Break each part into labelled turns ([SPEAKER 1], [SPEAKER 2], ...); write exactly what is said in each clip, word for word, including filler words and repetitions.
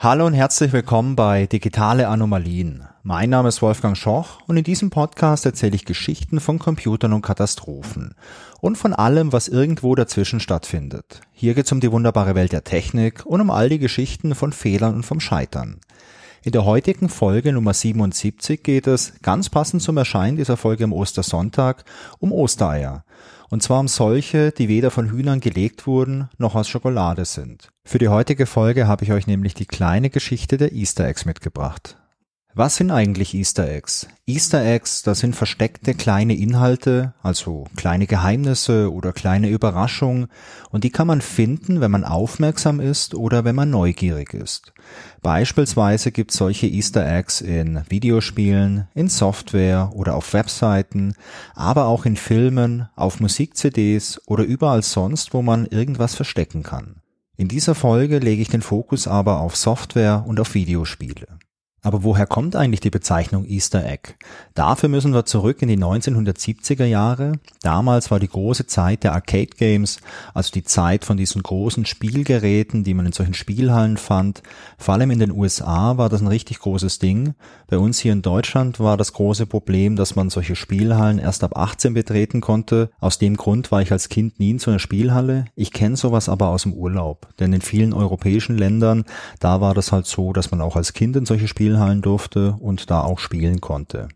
[SPEAKER 1] Hallo und herzlich willkommen bei Digitale Anomalien. Mein Name ist Wolfgang Schoch und in diesem Podcast erzähle ich Geschichten von Computern und Katastrophen und von allem, was irgendwo dazwischen stattfindet. Hier geht es um die wunderbare Welt der Technik und um all die Geschichten von Fehlern und vom Scheitern. In der heutigen Folge Nummer siebenundsiebzig geht es, ganz passend zum Erscheinen dieser Folge am Ostersonntag, um Ostereier. Und zwar um solche, die weder von Hühnern gelegt wurden, noch aus Schokolade sind. Für die heutige Folge habe ich euch nämlich die kleine Geschichte der Easter Eggs mitgebracht. Was sind eigentlich Easter Eggs? Easter Eggs, das sind versteckte kleine Inhalte, also kleine Geheimnisse oder kleine Überraschungen, und die kann man finden, wenn man aufmerksam ist oder wenn man neugierig ist. Beispielsweise gibt es solche Easter Eggs in Videospielen, in Software oder auf Webseiten, aber auch in Filmen, auf Musik-C Ds oder überall sonst, wo man irgendwas verstecken kann. In dieser Folge lege ich den Fokus aber auf Software und auf Videospiele. Aber woher kommt eigentlich die Bezeichnung Easter Egg? Dafür müssen wir zurück in die neunzehnhundertsiebziger Jahre. Damals war die große Zeit der Arcade Games, also die Zeit von diesen großen Spielgeräten, die man in solchen Spielhallen fand. Vor allem in den U S A war das ein richtig großes Ding. Bei uns hier in Deutschland war das große Problem, dass man solche Spielhallen erst ab achtzehn betreten konnte. Aus dem Grund war ich als Kind nie in so einer Spielhalle. Ich kenne sowas aber aus dem Urlaub, denn in vielen europäischen Ländern, da war das halt so, dass man auch als Kind in solche Spielhallen Spielhallen durfte und da auch spielen konnte.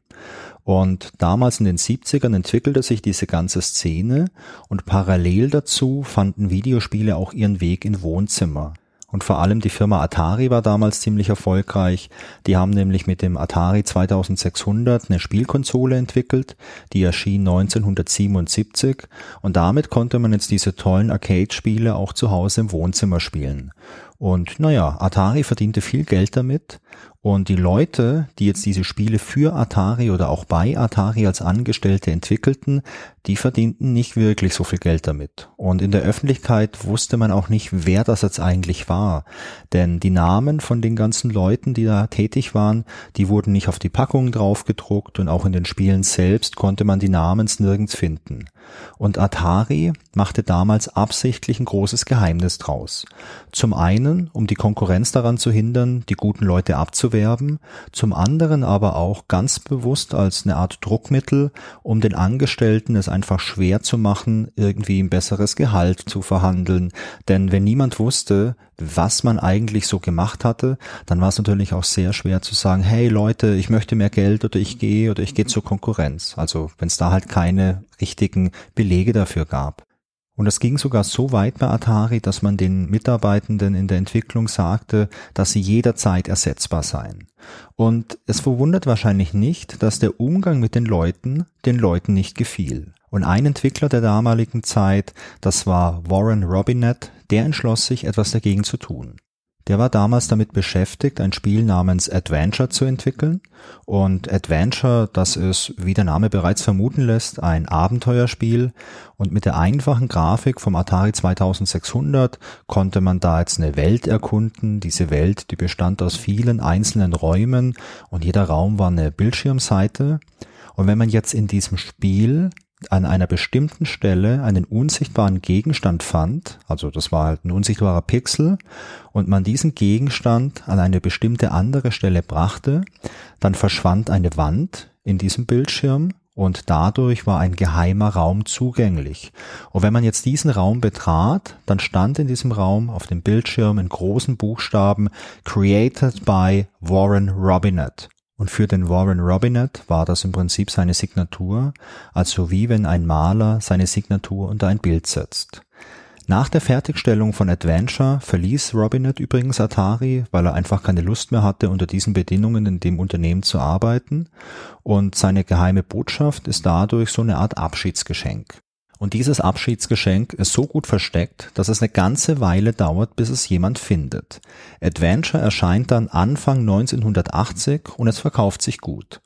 [SPEAKER 1] Und damals in den siebzigern entwickelte sich diese ganze Szene und parallel dazu fanden Videospiele auch ihren Weg in Wohnzimmer. Und vor allem die Firma Atari war damals ziemlich erfolgreich. Die haben nämlich mit dem Atari zweitausendsechshundert eine Spielkonsole entwickelt, die erschien neunzehnhundertsiebenundsiebzig und damit konnte man jetzt diese tollen Arcade-Spiele auch zu Hause im Wohnzimmer spielen. Und naja, Atari verdiente viel Geld damit und die Leute, die jetzt diese Spiele für Atari oder auch bei Atari als Angestellte entwickelten, die verdienten nicht wirklich so viel Geld damit. Und in der Öffentlichkeit wusste man auch nicht, wer das jetzt eigentlich war. Denn die Namen von den ganzen Leuten, die da tätig waren, die wurden nicht auf die Packungen drauf gedruckt und auch in den Spielen selbst konnte man die Namen nirgends finden. Und Atari machte damals absichtlich ein großes Geheimnis draus. Zum einen, um die Konkurrenz daran zu hindern, die guten Leute abzuwerben, zum anderen aber auch ganz bewusst als eine Art Druckmittel, um den Angestellten es einfach schwer zu machen, irgendwie ein besseres Gehalt zu verhandeln. Denn wenn niemand wusste, was man eigentlich so gemacht hatte, dann war es natürlich auch sehr schwer zu sagen, hey Leute, ich möchte mehr Geld oder ich gehe oder ich gehe zur Konkurrenz. Also wenn es da halt keine richtigen Belege dafür gab. Und es ging sogar so weit bei Atari, dass man den Mitarbeitenden in der Entwicklung sagte, dass sie jederzeit ersetzbar seien. Und es verwundert wahrscheinlich nicht, dass der Umgang mit den Leuten den Leuten nicht gefiel. Und ein Entwickler der damaligen Zeit, das war Warren Robinett, der entschloss sich, etwas dagegen zu tun. Der war damals damit beschäftigt, ein Spiel namens Adventure zu entwickeln. Und Adventure, das ist, wie der Name bereits vermuten lässt, ein Abenteuerspiel. Und mit der einfachen Grafik vom Atari zweitausendsechshundert konnte man da jetzt eine Welt erkunden. Diese Welt, die bestand aus vielen einzelnen Räumen und jeder Raum war eine Bildschirmseite. Und wenn man jetzt in diesem Spiel an einer bestimmten Stelle einen unsichtbaren Gegenstand fand, also das war halt ein unsichtbarer Pixel, und man diesen Gegenstand an eine bestimmte andere Stelle brachte, dann verschwand eine Wand in diesem Bildschirm und dadurch war ein geheimer Raum zugänglich. Und wenn man jetzt diesen Raum betrat, dann stand in diesem Raum auf dem Bildschirm in großen Buchstaben Created by Warren Robinett. Und für den Warren Robinett war das im Prinzip seine Signatur, also wie wenn ein Maler seine Signatur unter ein Bild setzt. Nach der Fertigstellung von Adventure verließ Robinett übrigens Atari, weil er einfach keine Lust mehr hatte, unter diesen Bedingungen in dem Unternehmen zu arbeiten. Und seine geheime Botschaft ist dadurch so eine Art Abschiedsgeschenk. Und dieses Abschiedsgeschenk ist so gut versteckt, dass es eine ganze Weile dauert, bis es jemand findet. Adventure erscheint dann Anfang neunzehnhundertachtzig und es verkauft sich gut.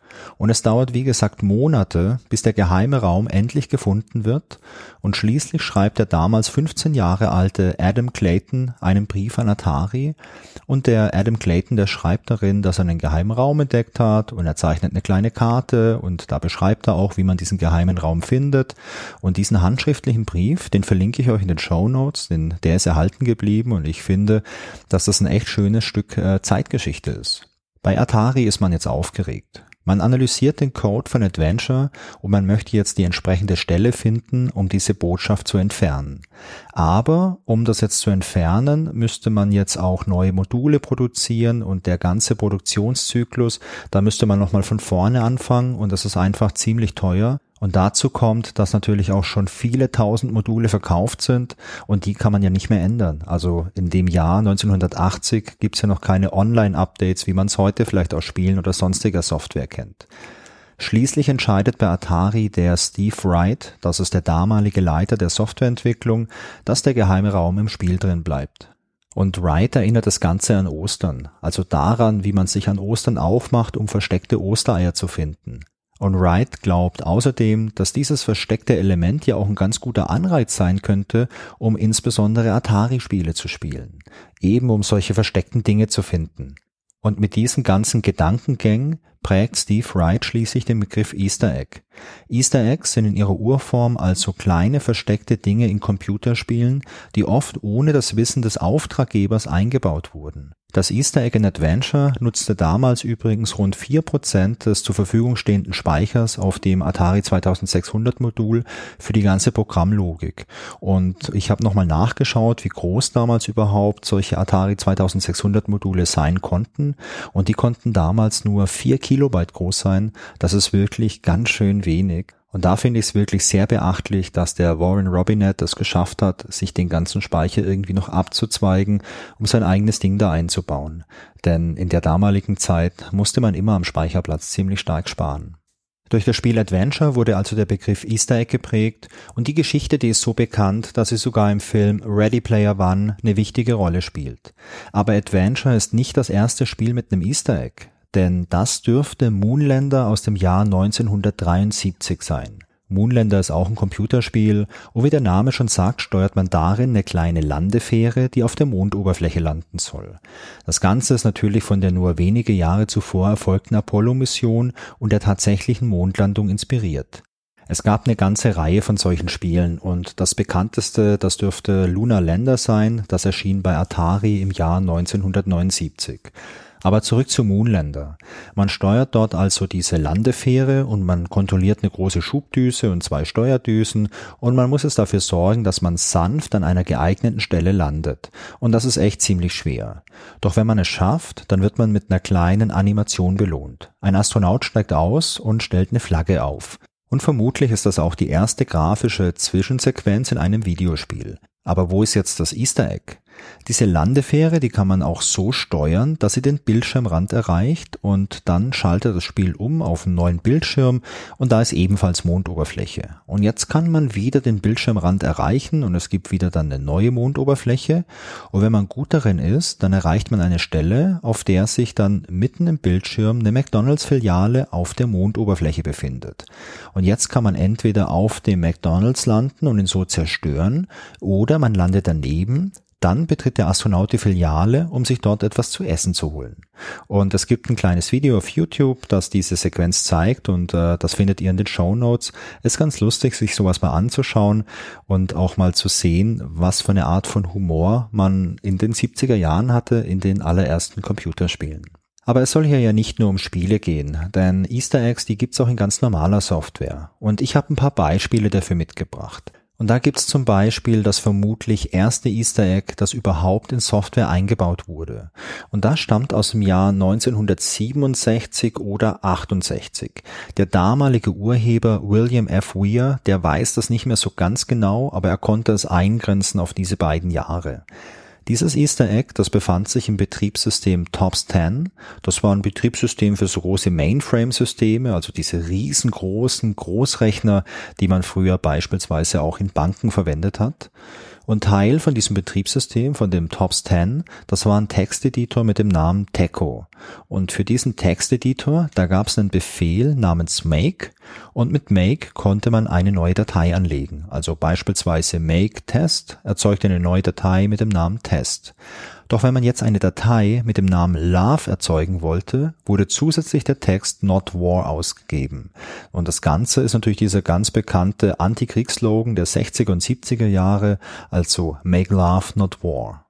[SPEAKER 1] Und es dauert, wie gesagt, Monate, bis der geheime Raum endlich gefunden wird, und schließlich schreibt der damals fünfzehn Jahre alte Adam Clayton einen Brief an Atari, und der Adam Clayton, der schreibt darin, dass er einen geheimen Raum entdeckt hat, und er zeichnet eine kleine Karte, und da beschreibt er auch, wie man diesen geheimen Raum findet. Und diesen handschriftlichen Brief, den verlinke ich euch in den Shownotes, denn der ist erhalten geblieben, und ich finde, dass das ein echt schönes Stück äh, Zeitgeschichte ist. Bei Atari ist man jetzt aufgeregt. Man analysiert den Code von Adventure und man möchte jetzt die entsprechende Stelle finden, um diese Botschaft zu entfernen. Aber um das jetzt zu entfernen, müsste man jetzt auch neue Module produzieren, und der ganze Produktionszyklus, da müsste man nochmal von vorne anfangen, und das ist einfach ziemlich teuer. Und dazu kommt, dass natürlich auch schon viele tausend Module verkauft sind, und die kann man ja nicht mehr ändern. Also in dem Jahr neunzehnhundertachtzig gibt's ja noch keine Online-Updates, wie man es heute vielleicht aus Spielen oder sonstiger Software kennt. Schließlich entscheidet bei Atari der Steve Wright, das ist der damalige Leiter der Softwareentwicklung, dass der geheime Raum im Spiel drin bleibt. Und Wright erinnert das Ganze an Ostern, also daran, wie man sich an Ostern aufmacht, um versteckte Ostereier zu finden. Und Wright glaubt außerdem, dass dieses versteckte Element ja auch ein ganz guter Anreiz sein könnte, um insbesondere Atari-Spiele zu spielen, eben um solche versteckten Dinge zu finden. Und mit diesen ganzen Gedankengängen prägt Steve Wright schließlich den Begriff Easter Egg. Easter Eggs sind in ihrer Urform also kleine versteckte Dinge in Computerspielen, die oft ohne das Wissen des Auftraggebers eingebaut wurden. Das Easter Egg in Adventure nutzte damals übrigens rund vier Prozent des zur Verfügung stehenden Speichers auf dem Atari zweitausendsechshundert Modul für die ganze Programmlogik. Und ich habe nochmal nachgeschaut, wie groß damals überhaupt solche Atari zweitausendsechshundert Module sein konnten. Und die konnten damals nur vier Kilobyte groß sein. Das ist wirklich ganz schön wenig. Und da finde ich es wirklich sehr beachtlich, dass der Warren Robinett es geschafft hat, sich den ganzen Speicher irgendwie noch abzuzweigen, um sein eigenes Ding da einzubauen. Denn in der damaligen Zeit musste man immer am Speicherplatz ziemlich stark sparen. Durch das Spiel Adventure wurde also der Begriff Easter Egg geprägt, und die Geschichte, die ist so bekannt, dass sie sogar im Film Ready Player One eine wichtige Rolle spielt. Aber Adventure ist nicht das erste Spiel mit einem Easter Egg. Denn das dürfte Moonlander aus dem Jahr neunzehnhundertdreiundsiebzig sein. Moonlander ist auch ein Computerspiel, und wie der Name schon sagt, steuert man darin eine kleine Landefähre, die auf der Mondoberfläche landen soll. Das Ganze ist natürlich von der nur wenige Jahre zuvor erfolgten Apollo-Mission und der tatsächlichen Mondlandung inspiriert. Es gab eine ganze Reihe von solchen Spielen, und das bekannteste, das dürfte Lunar Lander sein, das erschien bei Atari im Jahr neunzehnhundertneunundsiebzig. Aber zurück zu Moonlander. Man steuert dort also diese Landefähre, und man kontrolliert eine große Schubdüse und zwei Steuerdüsen, und man muss es dafür sorgen, dass man sanft an einer geeigneten Stelle landet. Und das ist echt ziemlich schwer. Doch wenn man es schafft, dann wird man mit einer kleinen Animation belohnt. Ein Astronaut steigt aus und stellt eine Flagge auf. Und vermutlich ist das auch die erste grafische Zwischensequenz in einem Videospiel. Aber wo ist jetzt das Easter Egg? Diese Landefähre, die kann man auch so steuern, dass sie den Bildschirmrand erreicht, und dann schaltet das Spiel um auf einen neuen Bildschirm, und da ist ebenfalls Mondoberfläche. Und jetzt kann man wieder den Bildschirmrand erreichen, und es gibt wieder dann eine neue Mondoberfläche, und wenn man gut darin ist, dann erreicht man eine Stelle, auf der sich dann mitten im Bildschirm eine McDonalds-Filiale auf der Mondoberfläche befindet. Und jetzt kann man entweder auf dem McDonalds landen und ihn so zerstören, oder man landet daneben. Dann betritt der Astronaut die Filiale, um sich dort etwas zu essen zu holen. Und es gibt ein kleines Video auf YouTube, das diese Sequenz zeigt, und äh, das findet ihr in den Shownotes. Es ist ganz lustig, sich sowas mal anzuschauen und auch mal zu sehen, was für eine Art von Humor man in den siebziger Jahren hatte in den allerersten Computerspielen. Aber es soll hier ja nicht nur um Spiele gehen, denn Easter Eggs, die gibt's auch in ganz normaler Software. Und ich habe ein paar Beispiele dafür mitgebracht. Und da gibt's zum Beispiel das vermutlich erste Easter Egg, das überhaupt in Software eingebaut wurde. Und das stammt aus dem Jahr neunzehnhundertsiebenundsechzig oder achtundsechzig. Der damalige Urheber William F. Weir, der weiß das nicht mehr so ganz genau, aber er konnte es eingrenzen auf diese beiden Jahre. Dieses Easter Egg, das befand sich im Betriebssystem TOPS zehn. Das war ein Betriebssystem für so große Mainframe-Systeme, also diese riesengroßen Großrechner, die man früher beispielsweise auch in Banken verwendet hat. Und Teil von diesem Betriebssystem, von dem TOPS zehn, das war ein Texteditor mit dem Namen Teco. Und für diesen Texteditor, da gab es einen Befehl namens make und mit make konnte man eine neue Datei anlegen. Also beispielsweise make test erzeugt eine neue Datei mit dem Namen test. Doch wenn man jetzt eine Datei mit dem Namen love erzeugen wollte, wurde zusätzlich der Text not war ausgegeben. Und das Ganze ist natürlich dieser ganz bekannte Antikriegsslogan der sechziger und siebziger Jahre, also make love not war.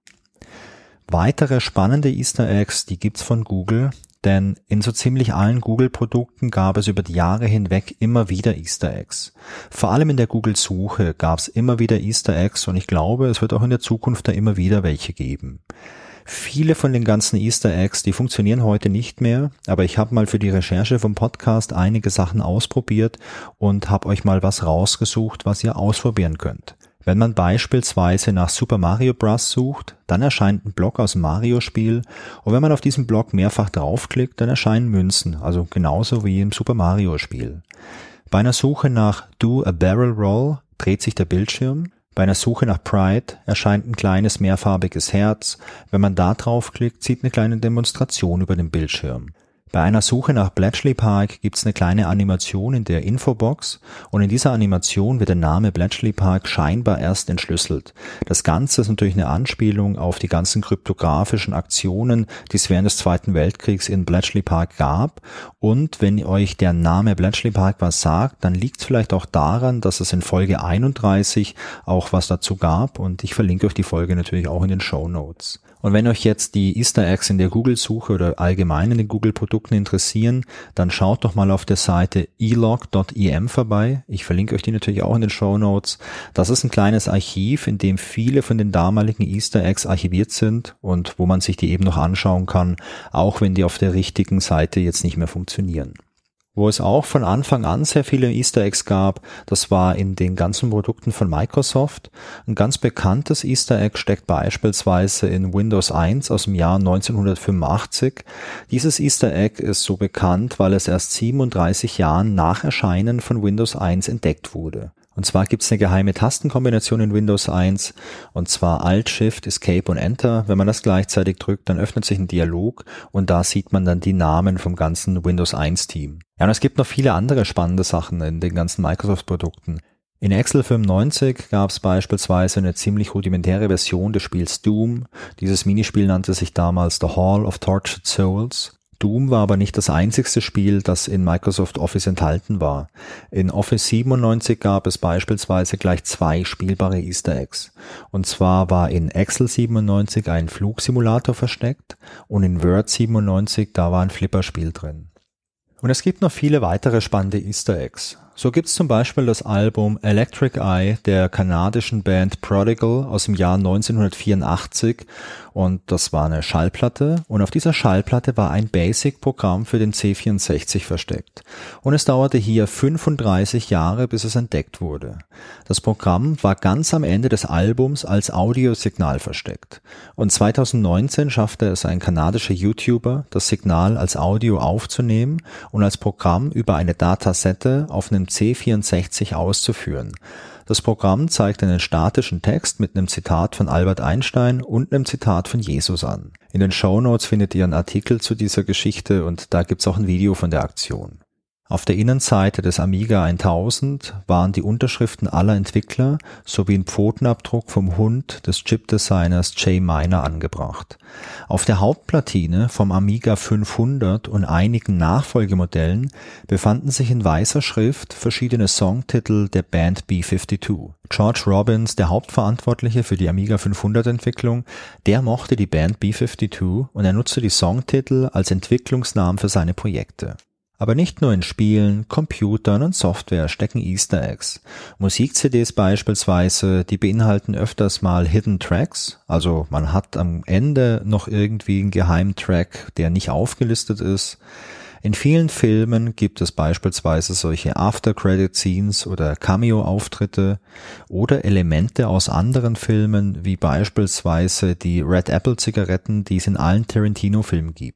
[SPEAKER 1] Weitere spannende Easter Eggs, die gibt's von Google, denn in so ziemlich allen Google-Produkten gab es über die Jahre hinweg immer wieder Easter Eggs. Vor allem in der Google-Suche gab es immer wieder Easter Eggs und ich glaube, es wird auch in der Zukunft da immer wieder welche geben. Viele von den ganzen Easter Eggs, die funktionieren heute nicht mehr, aber ich habe mal für die Recherche vom Podcast einige Sachen ausprobiert und habe euch mal was rausgesucht, was ihr ausprobieren könnt. Wenn man beispielsweise nach Super Mario Bros. Sucht, dann erscheint ein Block aus dem Mario-Spiel und wenn man auf diesen Block mehrfach draufklickt, dann erscheinen Münzen, also genauso wie im Super Mario-Spiel. Bei einer Suche nach Do a Barrel Roll dreht sich der Bildschirm. Bei einer Suche nach Pride erscheint ein kleines mehrfarbiges Herz. Wenn man da draufklickt, sieht eine kleine Demonstration über den Bildschirm. Bei einer Suche nach Bletchley Park gibt es eine kleine Animation in der Infobox und in dieser Animation wird der Name Bletchley Park scheinbar erst entschlüsselt. Das Ganze ist natürlich eine Anspielung auf die ganzen kryptografischen Aktionen, die es während des Zweiten Weltkriegs in Bletchley Park gab. Und wenn euch der Name Bletchley Park was sagt, dann liegt es vielleicht auch daran, dass es in Folge einunddreißig auch was dazu gab und ich verlinke euch die Folge natürlich auch in den Shownotes. Und wenn euch jetzt die Easter Eggs in der Google-Suche oder allgemein in den Google-Produkten interessieren, dann schaut doch mal auf der Seite e log punkt e m vorbei. Ich verlinke euch die natürlich auch in den Shownotes. Das ist ein kleines Archiv, in dem viele von den damaligen Easter Eggs archiviert sind und wo man sich die eben noch anschauen kann, auch wenn die auf der richtigen Seite jetzt nicht mehr funktionieren. Wo es auch von Anfang an sehr viele Easter Eggs gab, das war in den ganzen Produkten von Microsoft. Ein ganz bekanntes Easter Egg steckt beispielsweise in Windows eins aus dem Jahr neunzehnhundertfünfundachtzig. Dieses Easter Egg ist so bekannt, weil es erst siebenunddreißig Jahren nach Erscheinen von Windows eins entdeckt wurde. Und zwar gibt es eine geheime Tastenkombination in Windows eins, und zwar Alt, Shift, Escape und Enter. Wenn man das gleichzeitig drückt, dann öffnet sich ein Dialog und da sieht man dann die Namen vom ganzen Windows eins Team. Ja, und es gibt noch viele andere spannende Sachen in den ganzen Microsoft-Produkten. In Excel fünfundneunzig gab es beispielsweise eine ziemlich rudimentäre Version des Spiels Doom. Dieses Minispiel nannte sich damals The Hall of Tortured Souls. Doom war aber nicht das einzigste Spiel, das in Microsoft Office enthalten war. In Office siebenundneunzig gab es beispielsweise gleich zwei spielbare Easter Eggs. Und zwar war in Excel siebenundneunzig ein Flugsimulator versteckt und in Word siebenundneunzig, da war ein Flipperspiel drin. Und es gibt noch viele weitere spannende Easter Eggs. So gibt's zum Beispiel das Album Electric Eye der kanadischen Band Prodigal aus dem Jahr neunzehnhundertvierundachtzig und das war eine Schallplatte und auf dieser Schallplatte war ein Basic-Programm für den C vierundsechzig versteckt und es dauerte hier fünfunddreißig Jahre, bis es entdeckt wurde. Das Programm war ganz am Ende des Albums als Audiosignal versteckt und zweitausendneunzehn schaffte es ein kanadischer YouTuber, das Signal als Audio aufzunehmen und als Programm über eine Datasette auf einem C vierundsechzig auszuführen. Das Programm zeigt einen statischen Text mit einem Zitat von Albert Einstein und einem Zitat von Jesus an. In den Shownotes findet ihr einen Artikel zu dieser Geschichte und da gibt's auch ein Video von der Aktion. Auf der Innenseite des Amiga eintausend waren die Unterschriften aller Entwickler sowie ein Pfotenabdruck vom Hund des Chipdesigners Jay Miner angebracht. Auf der Hauptplatine vom Amiga fünfhundert und einigen Nachfolgemodellen befanden sich in weißer Schrift verschiedene Songtitel der Band B zweiundfünfzig. George Robbins, der Hauptverantwortliche für die Amiga fünfhundert Entwicklung, der mochte die Band B zweiundfünfzig und er nutzte die Songtitel als Entwicklungsnamen für seine Projekte. Aber nicht nur in Spielen, Computern und Software stecken Easter Eggs. Musik-C Ds beispielsweise, die beinhalten öfters mal Hidden Tracks, also man hat am Ende noch irgendwie einen geheimen Track, der nicht aufgelistet ist. In vielen Filmen gibt es beispielsweise solche After-Credit-Scenes oder Cameo-Auftritte oder Elemente aus anderen Filmen, wie beispielsweise die Red Apple-Zigaretten, die es in allen Tarantino-Filmen gibt.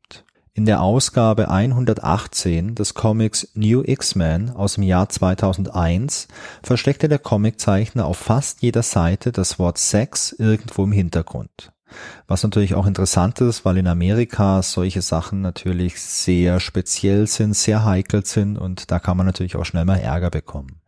[SPEAKER 1] In der Ausgabe hundertachtzehn des Comics New X-Men aus dem Jahr zweitausendeins versteckte der Comiczeichner auf fast jeder Seite das Wort Sex irgendwo im Hintergrund. Was natürlich auch interessant ist, weil in Amerika solche Sachen natürlich sehr speziell sind, sehr heikel sind und da kann man natürlich auch schnell mal Ärger bekommen.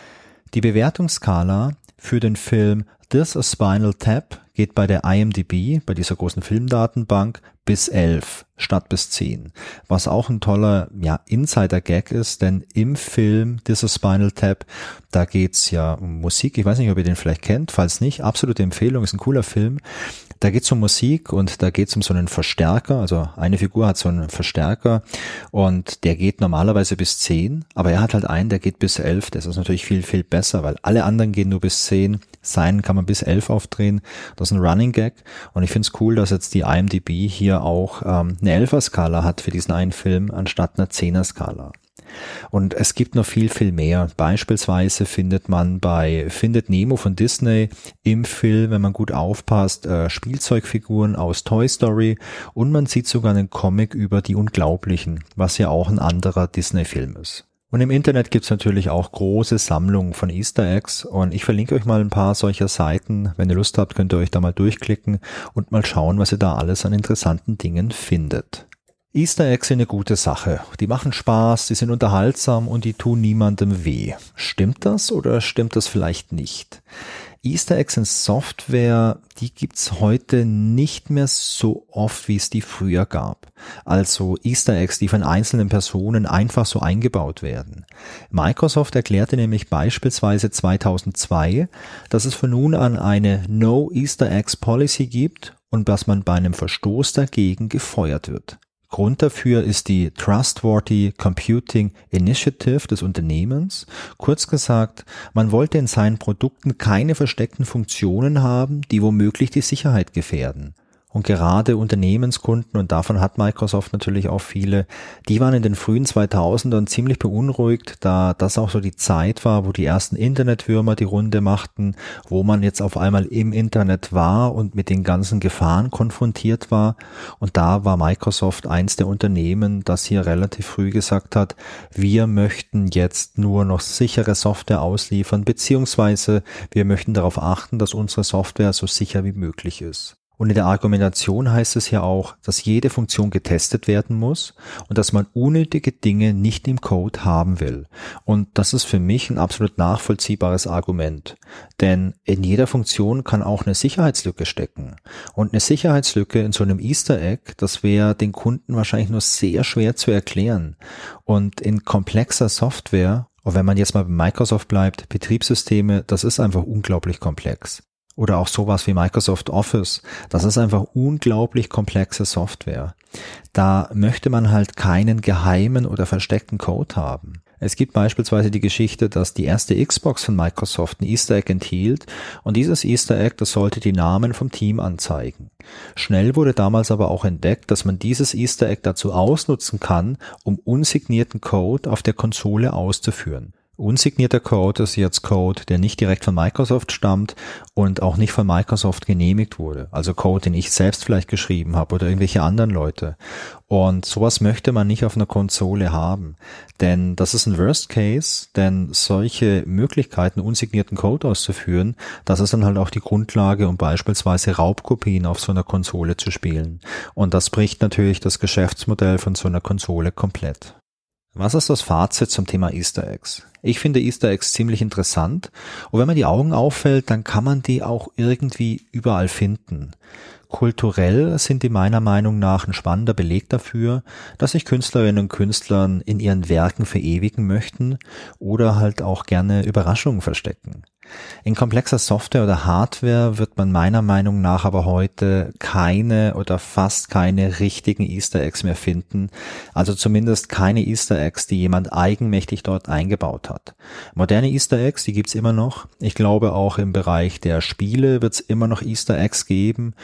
[SPEAKER 1] Die Bewertungsskala für den Film This a Spinal Tap geht bei der I M D B, bei dieser großen Filmdatenbank, bis elf statt bis zehn. Was auch ein toller ja, Insider-Gag ist, denn im Film This a Spinal Tap, da geht's ja um Musik. Ich weiß nicht, ob ihr den vielleicht kennt. Falls nicht, absolute Empfehlung, ist ein cooler Film. Da geht's um Musik und da geht's um so einen Verstärker. Also eine Figur hat so einen Verstärker und der geht normalerweise bis zehn, aber er hat halt einen, der geht bis elf. Das ist natürlich viel, viel besser, weil alle anderen gehen nur bis zehn. Seinen kann man bis elf aufdrehen. Das ist ein Running Gag und ich finde es cool, dass jetzt die I M D B hier auch ähm, eine Elfer-Skala hat für diesen einen Film anstatt einer Zehner-Skala. Und es gibt noch viel, viel mehr. Beispielsweise findet man bei Findet Nemo von Disney im Film, wenn man gut aufpasst, äh, Spielzeugfiguren aus Toy Story und man sieht sogar einen Comic über die Unglaublichen, was ja auch ein anderer Disney-Film ist. Und im Internet gibt's natürlich auch große Sammlungen von Easter Eggs und ich verlinke euch mal ein paar solcher Seiten. Wenn ihr Lust habt, könnt ihr euch da mal durchklicken und mal schauen, was ihr da alles an interessanten Dingen findet. Easter Eggs sind eine gute Sache. Die machen Spaß, die sind unterhaltsam und die tun niemandem weh. Stimmt das oder stimmt das vielleicht nicht? Easter Eggs in Software, die gibt's heute nicht mehr so oft, wie es die früher gab. Also Easter Eggs, die von einzelnen Personen einfach so eingebaut werden. Microsoft erklärte nämlich beispielsweise zweitausendzwei, dass es von nun an eine No Easter Eggs Policy gibt und dass man bei einem Verstoß dagegen gefeuert wird. Grund dafür ist die Trustworthy Computing Initiative des Unternehmens. Kurz gesagt, man wollte in seinen Produkten keine versteckten Funktionen haben, die womöglich die Sicherheit gefährden. Und gerade Unternehmenskunden, und davon hat Microsoft natürlich auch viele, die waren in den frühen zweitausendern ziemlich beunruhigt, da das auch so die Zeit war, wo die ersten Internetwürmer die Runde machten, wo man jetzt auf einmal im Internet war und mit den ganzen Gefahren konfrontiert war. Und da war Microsoft eins der Unternehmen, das hier relativ früh gesagt hat, wir möchten jetzt nur noch sichere Software ausliefern, beziehungsweise wir möchten darauf achten, dass unsere Software so sicher wie möglich ist. Und in der Argumentation heißt es ja auch, dass jede Funktion getestet werden muss und dass man unnötige Dinge nicht im Code haben will. Und das ist für mich ein absolut nachvollziehbares Argument. Denn in jeder Funktion kann auch eine Sicherheitslücke stecken. Und eine Sicherheitslücke in so einem Easter Egg, das wäre den Kunden wahrscheinlich nur sehr schwer zu erklären. Und in komplexer Software, und wenn man jetzt mal bei Microsoft bleibt, Betriebssysteme, das ist einfach unglaublich komplex. Oder auch sowas wie Microsoft Office. Das ist einfach unglaublich komplexe Software. Da möchte man halt keinen geheimen oder versteckten Code haben. Es gibt beispielsweise die Geschichte, dass die erste Xbox von Microsoft ein Easter Egg enthielt und dieses Easter Egg, das sollte die Namen vom Team anzeigen. Schnell wurde damals aber auch entdeckt, dass man dieses Easter Egg dazu ausnutzen kann, um unsignierten Code auf der Konsole auszuführen. Unsignierter Code ist jetzt Code, der nicht direkt von Microsoft stammt und auch nicht von Microsoft genehmigt wurde. Also Code, den ich selbst vielleicht geschrieben habe oder irgendwelche anderen Leute. Und sowas möchte man nicht auf einer Konsole haben. Denn das ist ein Worst Case, denn solche Möglichkeiten, unsignierten Code auszuführen, das ist dann halt auch die Grundlage, um beispielsweise Raubkopien auf so einer Konsole zu spielen. Und das bricht natürlich das Geschäftsmodell von so einer Konsole komplett. Was ist das Fazit zum Thema Easter Eggs? Ich finde Easter Eggs ziemlich interessant und wenn man die Augen auffällt, dann kann man die auch irgendwie überall finden. Kulturell sind die meiner Meinung nach ein spannender Beleg dafür, dass sich Künstlerinnen und Künstler in ihren Werken verewigen möchten oder halt auch gerne Überraschungen verstecken. In komplexer Software oder Hardware wird man meiner Meinung nach aber heute keine oder fast keine richtigen Easter Eggs mehr finden, also zumindest keine Easter Eggs, die jemand eigenmächtig dort eingebaut hat. Moderne Easter Eggs, die gibt's immer noch. Ich glaube auch im Bereich der Spiele wird's immer noch Easter Eggs geben.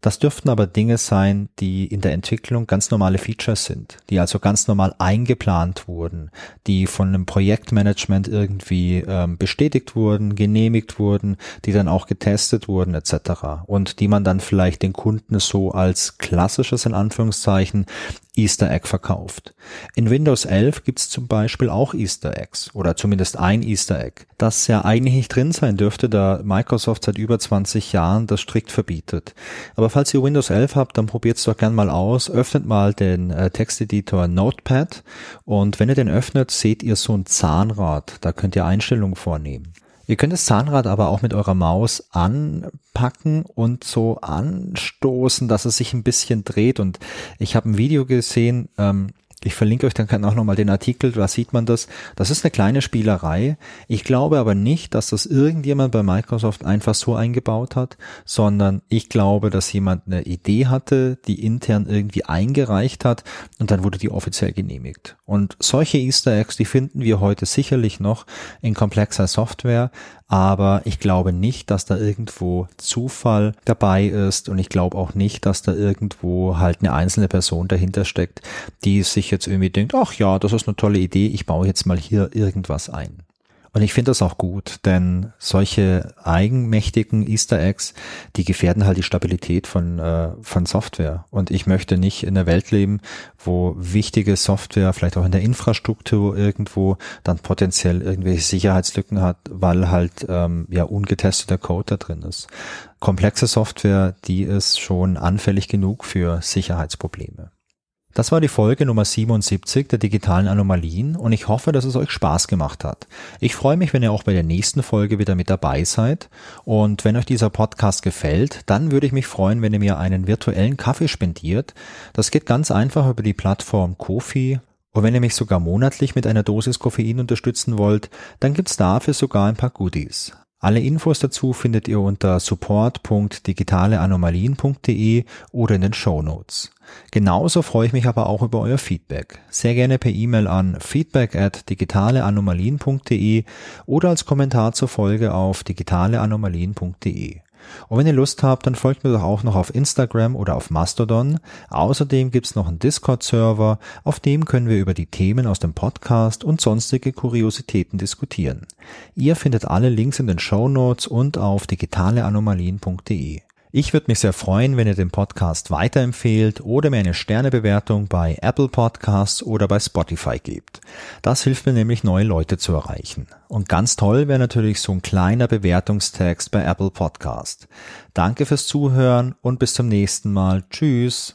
[SPEAKER 1] Das dürften aber Dinge sein, die in der Entwicklung ganz normale Features sind, die also ganz normal eingeplant wurden, die von einem Projektmanagement irgendwie ähm, bestätigt wurden, genehmigt wurden, die dann auch getestet wurden et cetera und die man dann vielleicht den Kunden so als klassisches in Anführungszeichen Easter Egg verkauft. In Windows elf gibt's zum Beispiel auch Easter Eggs oder zumindest ein Easter Egg, das ja eigentlich nicht drin sein dürfte, da Microsoft seit über zwanzig Jahren das strikt verbietet. Aber falls ihr Windows elf habt, dann probiert's doch gern mal aus, öffnet mal den äh, Texteditor Notepad und wenn ihr den öffnet, seht ihr so ein Zahnrad, da könnt ihr Einstellungen vornehmen. Ihr könnt das Zahnrad aber auch mit eurer Maus anpacken und so anstoßen, dass es sich ein bisschen dreht. Und ich habe ein Video gesehen, ähm, ich verlinke euch dann auch nochmal den Artikel, da sieht man das. Das ist eine kleine Spielerei. Ich glaube aber nicht, dass das irgendjemand bei Microsoft einfach so eingebaut hat, sondern ich glaube, dass jemand eine Idee hatte, die intern irgendwie eingereicht hat und dann wurde die offiziell genehmigt. Und solche Easter Eggs, die finden wir heute sicherlich noch in komplexer Software, aber ich glaube nicht, dass da irgendwo Zufall dabei ist und ich glaube auch nicht, dass da irgendwo halt eine einzelne Person dahinter steckt, die sich jetzt irgendwie denkt, ach ja, das ist eine tolle Idee, ich baue jetzt mal hier irgendwas ein. Und ich finde das auch gut, denn solche eigenmächtigen Easter Eggs, die gefährden halt die Stabilität von äh, von Software. Und ich möchte nicht in einer Welt leben, wo wichtige Software, vielleicht auch in der Infrastruktur irgendwo, dann potenziell irgendwelche Sicherheitslücken hat, weil halt ähm, ja ungetesteter Code da drin ist. Komplexe Software, die ist schon anfällig genug für Sicherheitsprobleme. Das war die Folge Nummer siebenundsiebzig der digitalen Anomalien und ich hoffe, dass es euch Spaß gemacht hat. Ich freue mich, wenn ihr auch bei der nächsten Folge wieder mit dabei seid und wenn euch dieser Podcast gefällt, dann würde ich mich freuen, wenn ihr mir einen virtuellen Kaffee spendiert. Das geht ganz einfach über die Plattform Ko-fi und wenn ihr mich sogar monatlich mit einer Dosis Koffein unterstützen wollt, dann gibt's dafür sogar ein paar Goodies. Alle Infos dazu findet ihr unter support punkt digitale anomalien punkt de oder in den Shownotes. Genauso freue ich mich aber auch über euer Feedback. Sehr gerne per E-Mail an feedback at digitale anomalien punkt de oder als Kommentar zur Folge auf digitale anomalien punkt de. Und wenn ihr Lust habt, dann folgt mir doch auch noch auf Instagram oder auf Mastodon. Außerdem gibt's noch einen Discord-Server, auf dem können wir über die Themen aus dem Podcast und sonstige Kuriositäten diskutieren. Ihr findet alle Links in den Shownotes und auf digitale anomalien punkt de. Ich würde mich sehr freuen, wenn ihr den Podcast weiterempfehlt oder mir eine Sternebewertung bei Apple Podcasts oder bei Spotify gebt. Das hilft mir nämlich, neue Leute zu erreichen. Und ganz toll wäre natürlich so ein kleiner Bewertungstext bei Apple Podcast. Danke fürs Zuhören und bis zum nächsten Mal. Tschüss.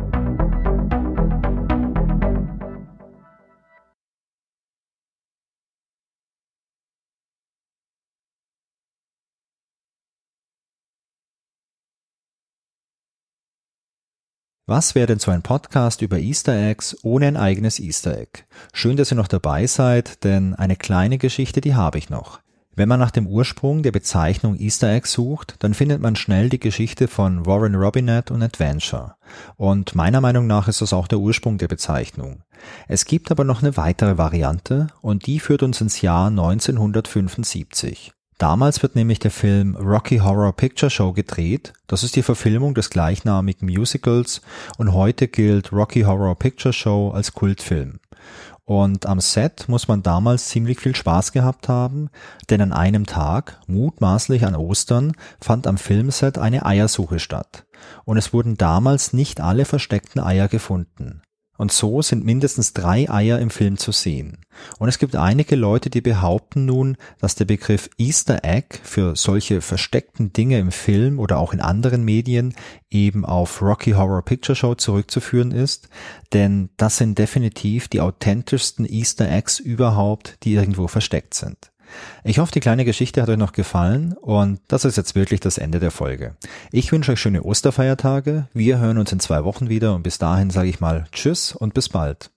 [SPEAKER 1] Was wäre denn so ein Podcast über Easter Eggs ohne ein eigenes Easter Egg? Schön, dass ihr noch dabei seid, denn eine kleine Geschichte, die habe ich noch. Wenn man nach dem Ursprung der Bezeichnung Easter Egg sucht, dann findet man schnell die Geschichte von Warren Robinett und Adventure. Und meiner Meinung nach ist das auch der Ursprung der Bezeichnung. Es gibt aber noch eine weitere Variante und die führt uns ins Jahr neunzehnhundertfünfundsiebzig. Damals wird nämlich der Film Rocky Horror Picture Show gedreht. Das ist die Verfilmung des gleichnamigen Musicals und heute gilt Rocky Horror Picture Show als Kultfilm. Und am Set muss man damals ziemlich viel Spaß gehabt haben, denn an einem Tag, mutmaßlich an Ostern, fand am Filmset eine Eiersuche statt. Und es wurden damals nicht alle versteckten Eier gefunden. Und so sind mindestens drei Eier im Film zu sehen. Und es gibt einige Leute, die behaupten nun, dass der Begriff Easter Egg für solche versteckten Dinge im Film oder auch in anderen Medien eben auf Rocky Horror Picture Show zurückzuführen ist, denn das sind definitiv die authentischsten Easter Eggs überhaupt, die irgendwo versteckt sind. Ich hoffe, die kleine Geschichte hat euch noch gefallen und das ist jetzt wirklich das Ende der Folge. Ich wünsche euch schöne Osterfeiertage, wir hören uns in zwei Wochen wieder und bis dahin sage ich mal Tschüss und bis bald.